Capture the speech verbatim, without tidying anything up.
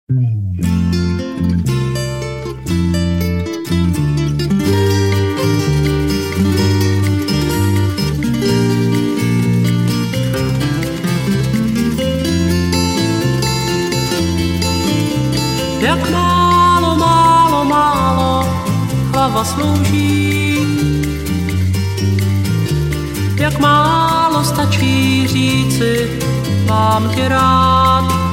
Jak málo, málo, málo hlava slouží, jak málo stačí říci, mám tě rád.